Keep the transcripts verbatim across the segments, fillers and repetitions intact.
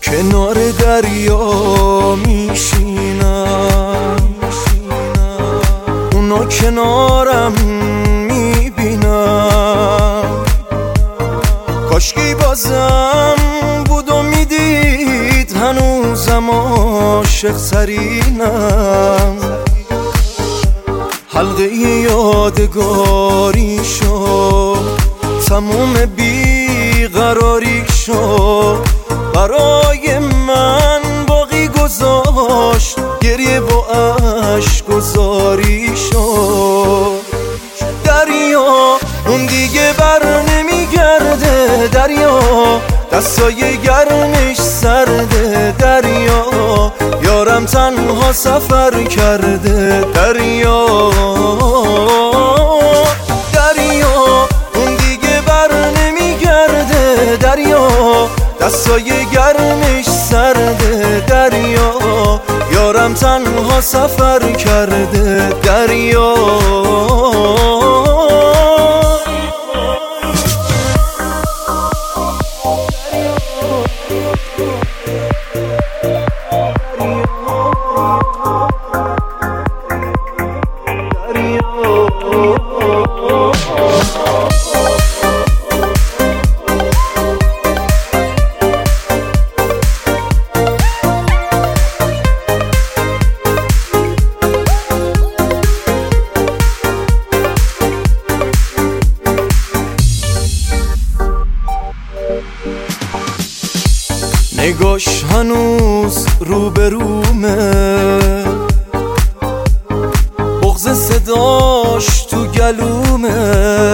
کنار دریا میشینم، اونو کنارم میبینم. کاشکی بازم بود و میدید هنوزم عاشق سرینم. حلقه یادگاری شد، تموم بیقراری شد، برای من باقی گذاشت، گریه و اشک گذاری شد. دریا اون دیگه بر نمیگرده، دریا دستای گرمش سرده، دریا یارم تنها سفر کرده، دریا دریا اون دیگه بر نمیگرده، دریا دستای گرمش سرده، دریا یارم تنها سفر کرده، دریا نگاش هنوز روبرومه، بغض صداش تو گلومه.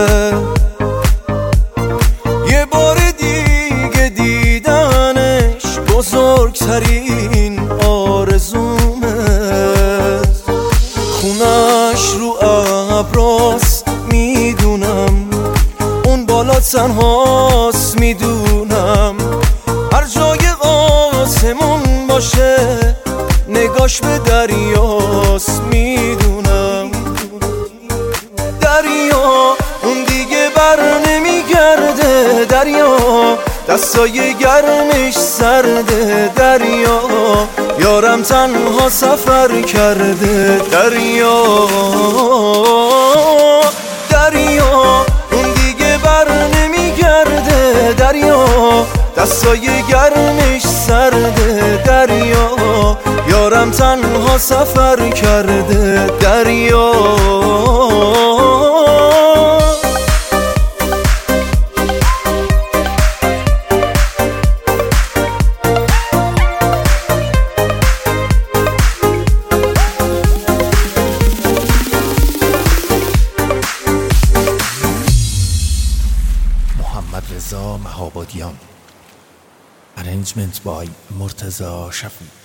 یه بار دیگه دیدنش بزرگترین آرزومه. خونش رو ابراست میدونم، اون بالا تنهاست میدونم. هر جای آسمون باشه نگاش به دریاست میدونم. دریا اون دیگه بر نمیگرده، دریا دستای گرمش سرده، دریا یارم تنها سفر کرده، دریا دریا اون دیگه بر نمیگرده، دریا دستای گرمش سرده، دریا یارم تنها سفر کرده، دریا محمد رضا مهابادیان. Arrangement by مرتضی شفیع.